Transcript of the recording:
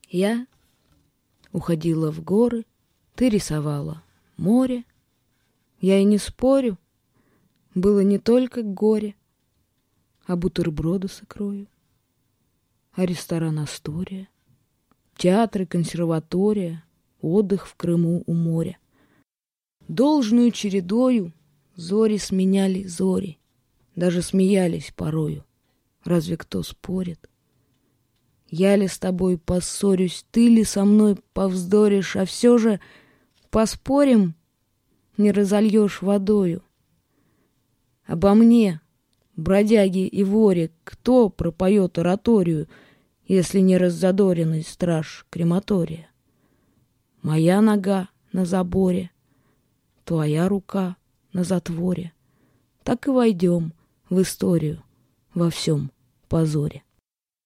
Я уходила в горы, ты рисовала море. Я и не спорю, было не только горе, а бутерброды с икрою, а ресторан «Астория», театры, консерватория, отдых в Крыму у моря. Должную чередою зори сменяли зори, даже смеялись порою. Разве кто спорит? Я ли с тобой поссорюсь, ты ли со мной повздоришь, а все же поспорим, не разольешь водою. Обо мне, бродяге и воре, кто пропоет ораторию, если не раззадоренный страж крематория? Моя нога на заборе, твоя рука на затворе. Так и войдем в историю во всем позоре.